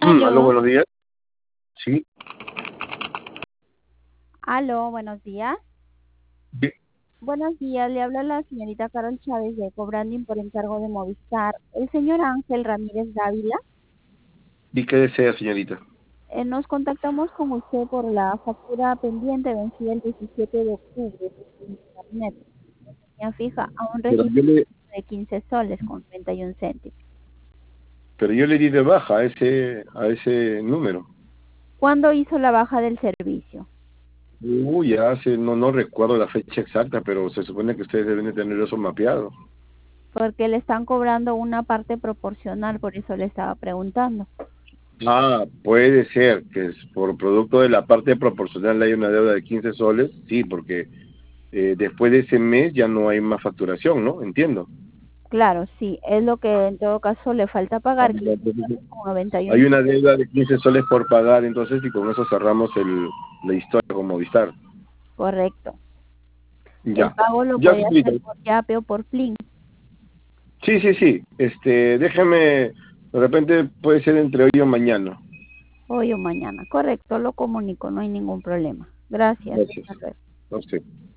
Aló, Aló, buenos días. Sí, aló, buenos días. sí. Buenos días, le habla la señorita Carol Chávez de Cobranding por encargo de Movistar. El señor Ángel Ramírez Dávila, ¿Y qué desea, señorita? nos contactamos con usted por la factura pendiente vencida el 17 de octubre por internet. Ya fija a un Pero registro yo le, de 15 soles con 31 céntimos. pero yo le di de baja a ese número. ¿Cuándo hizo la baja del servicio? Uy, ya hace, no recuerdo la fecha exacta, pero se supone que ustedes deben de tener eso mapeado. Porque le están cobrando una parte proporcional, por eso le estaba preguntando. Ah, puede ser que por producto de la parte proporcional hay una deuda de 15 soles, sí, porque después de ese mes ya no hay más facturación, ¿no? Entiendo. Claro, sí, es lo que en todo caso le falta Ah, pagar, ya, 15 entonces, soles con 91. hay una deuda de 15 soles por pagar, entonces, y con eso cerramos la historia con Movistar. Correcto. El Ya, pago lo ya, puede señorita. hacer por Yape o por Plin. Sí, sí, sí. Déjeme, de repente puede ser entre hoy o mañana. Hoy o mañana. Correcto, lo comunico, no hay ningún problema. Gracias. Gracias. Hasta luego. A usted.